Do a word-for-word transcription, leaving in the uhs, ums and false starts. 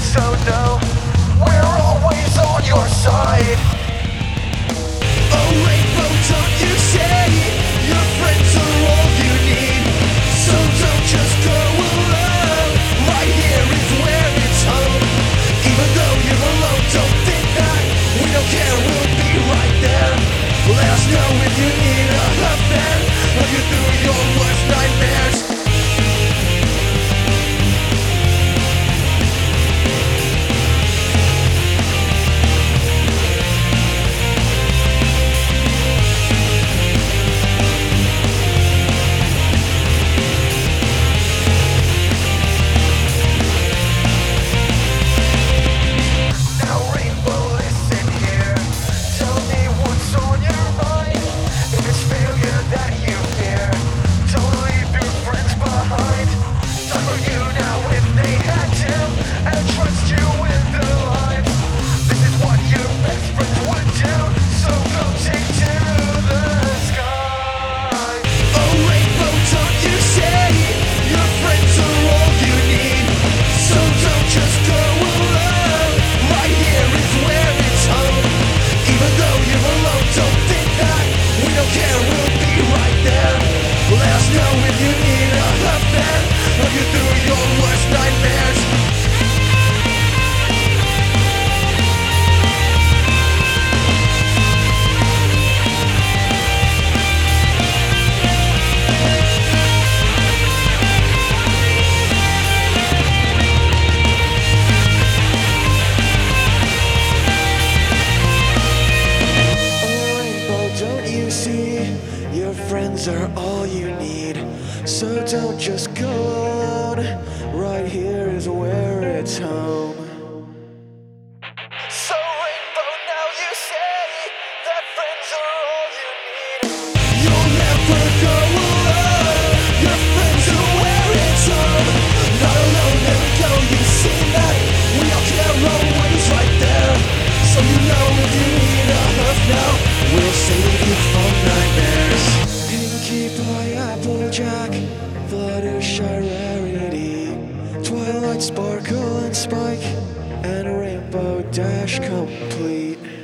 So no, we're always on your side. Oh rainbow, don't you say your friends are all you need. So don't just go alone. Right here is where it's home. Even though you're alone, don't think that we don't care, we'll be right there. Let us know if you need a hand, help you through your worst nightmares. Your friends are all you need, so don't just go alone. Right here is where it's home. So rainbow, now you say that friends are all you need. You'll never go alone. Your friends are where it's home. Not alone, there we go. You see that we all care, always right there. So you know if you need a hug now, we'll save you from nightmares. Pinkie Pie, Applejack, Fluttershy, Rarity, Twilight, Sparkle and Spike, and Rainbow Dash complete.